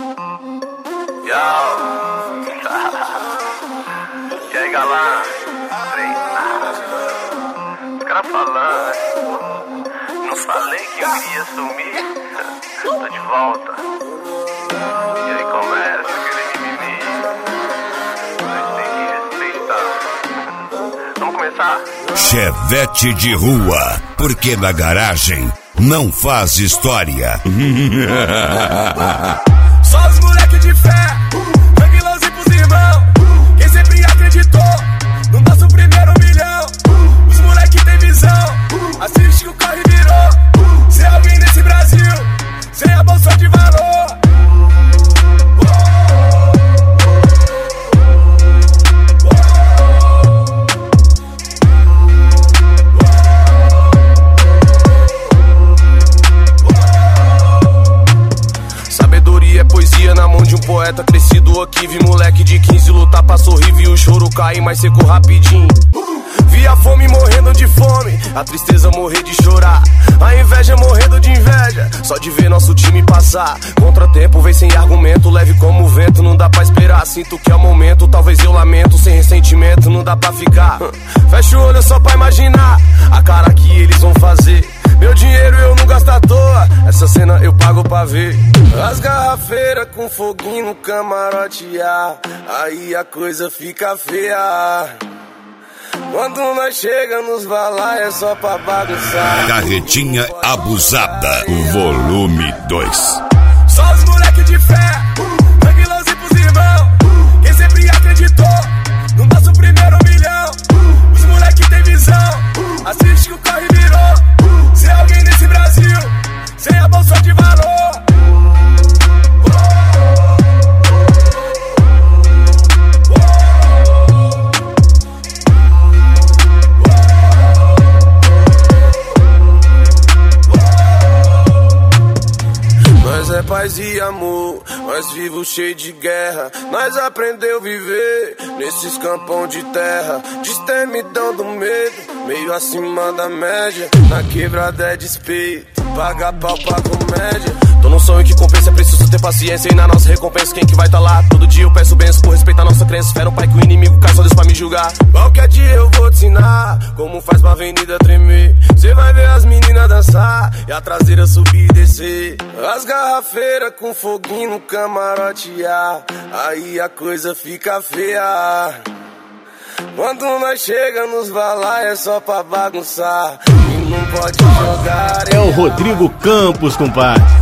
Yo. E aí, galã? Os caras falando. Não falei que eu iria sumir? Tô de volta. E aí começa aquele mimimi. Mas tem que respeitar. Vamos começar? Chevette de rua, porque na garagem não faz história. Só os moleque de fé, tranquilãozinho pros irmãos. Quem sempre acreditou no nosso primeiro milhão. Os moleque tem visão, assiste que o corre virou. Se alguém nesse Brasil, sem a bolsa de valor. Sabedoria é poesia na mão de um poeta crescido aqui. Vi moleque de 15 lutar pra sorrir, vi o choro cair mais seco rapidinho. Vi a fome morrendo de fome, a tristeza morrer de chorar, a inveja morrendo de inveja, só de ver nosso time passar. Contratempo vem sem argumento, leve como o vento, não dá pra esperar. Sinto que é o momento, talvez eu lamento, sem ressentimento não dá pra ficar. Fecha o olho só pra imaginar a cara que eles vão fazer. Meu dinheiro eu não gasto à toa, essa cena eu pago pra ver. As garrafeiras com foguinho no camarote, aí a coisa fica feia. Quando nós chega nos balai é só pra bagunçar. Carretinha Abusada, volume 2. Só os moleque de fé, tranquilãozinho pros irmãos. Quem sempre acreditou no nosso primeiro milhão. Os moleque tem visão, assiste que o corre virou. Se alguém nesse Brasil, sem a bolsa de valor. Nós é paz e amor, nós vivos cheio de guerra. Nós aprendeu a viver nesses campão de terra. Destemidão do medo, meio acima da média. Na quebrada é despeito, paga pau pra comédia. Tô num sonho que compensa, é preciso ter paciência. E na nossa recompensa quem que vai tá lá? Todo dia eu peço bênçãos por respeitar nossa crença. Fera o pai que o inimigo cai, só Deus pra me julgar. Qualquer dia eu vou te ensinar como faz pra avenida tremer. Cê vai ver as meninas dançar e a traseira subir e descer. As garrafeiras com foguinho no camarote, aí a coisa fica feia. Quando nós chega nos balai é só pra bagunçar e não pode jogar. É o Rodrigo Campos, compadre.